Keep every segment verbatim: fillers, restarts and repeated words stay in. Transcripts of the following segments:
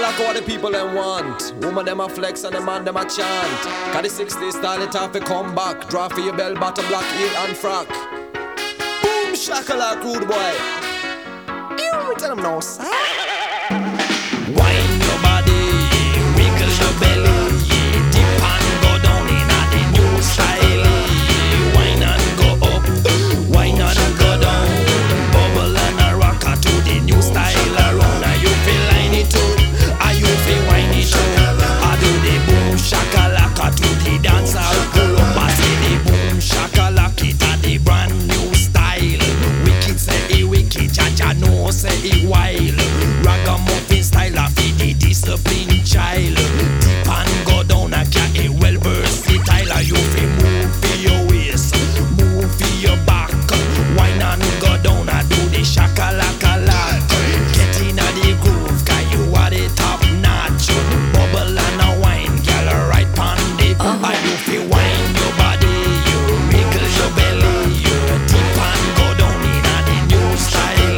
shakalaka what the people them want. Woman them a flex and the man them a chant. Cause the sixties style it off to come back. Draw for your bell bottom, black heel and frock. Boom shakalaka rude boy. You tell them no sir. Wine your body, wiggle your belly, dip and go down in a the new style. Wine and go up, wine and go down, bubble and a rocker to the new style around. Are you feel line it up? Are you feel wine it up? I do the boom shakalaka to the dancehall pull up. I say the boom shakalaka it a the brand new style. Wicked say it wicked, Jaja no say it wild. Ragamuffin style of the disciplined child. Deep and go down a cat a well versatile. You fi move for your waist, move for your back. Wine and go down a do the shakalaka lot. Get in a the groove, cause you are the top notch. Bubble and a wine, girl right pon the. Uh-huh. You fi wine your body, you wiggle your belly, you deep and go down in a the new style.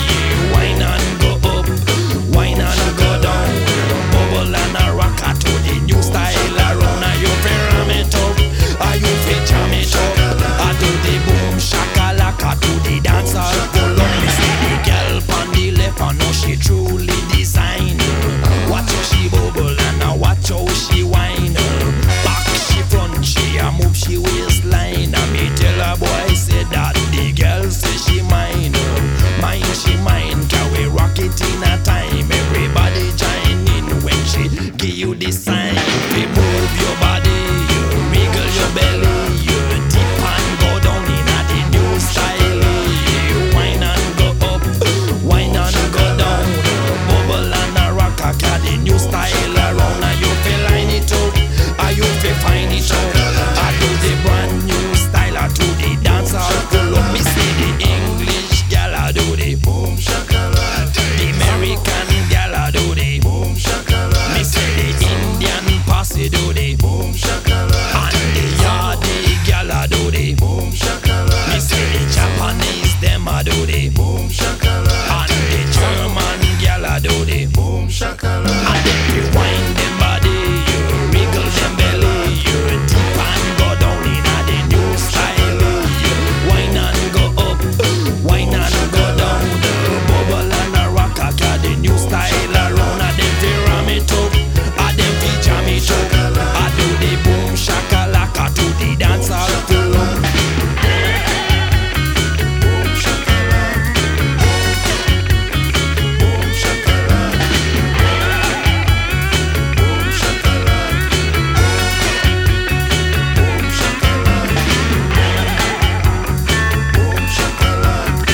Wine and go up, wine and go down, bubble and a rocker to the new style around. Are you fi ram it up? Are you fi jam it up? I do the boom shakalaka to the dancehall pull up. Me see the girl pon the left, I know she truly designed. Watch how she bubble and I watch how she whine. Back she front, she a move she waistline. And me tell her boy say that the girl say she mine. Mine she mine, can we rock it in a time? Everybody join in when she give you the sign. You move your body, you wiggle your belly, you dip and go down in a the new style. You wine and go up, wine and go down, bubble and a rock a cat the new style around. Are you feel line it up? Are you feel find it up? I do the brand new style, I do the dancehall pull up. Me see the English gal I do the boom shakalaka. The American gal I do the boom shakalaka. Me say the Indian posse do the boom shakalaka. And the Yardi gal I do the boom shakalaka. Me say the Japanese them I do the boom shakalaka. And the German gal I do the boom shakalaka. And then you wind them body, you wiggle them belly, you dip and go down in a the new style. You wine and go up, wine and go down, bubble and a rock a cat the new style around. A them fi ram it up, a them fi jam it up. I do the boom shakalaka to the dancehall pull up. Boom shakalaka, boom shakalaka, boom shakalaka, boom shakalaka, boom shakalaka,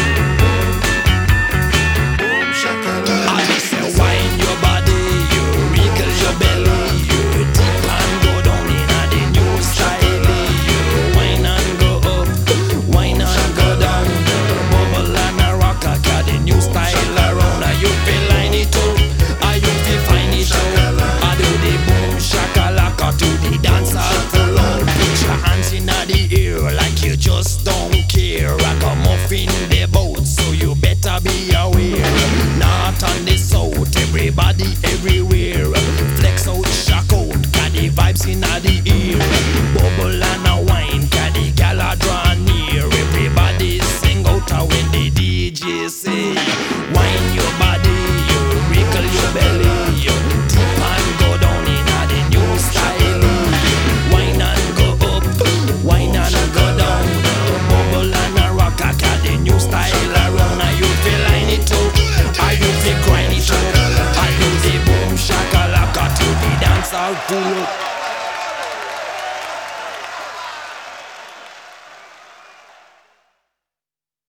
boom shakalaka. I just say wine your body, you wiggle your belly, you dip and go down in a the new style. You wine and go up, wine and go down, bubble and a rock a cat the new style around. Are you feel line it up? Are you feel find it up? I do the boom shakalaka to the dancehall full on. Put your hands in the air like you just don't care. Ragamuffin the boat, so you better be aware. North and the south, everybody everywhere. Flex out, shock out, got the vibes in the ear. Bubble and a wine, got the gala draw near. Everybody sing out when the D J say, wine your body, you wiggle your belly, you dip and go down in a the new style. Wine and go up, wine and go down, bubble and a rock a cat the new style around. Are you feel line it up? Are you feel grind it up? I do the boom shakalaka to the dancehall pull up.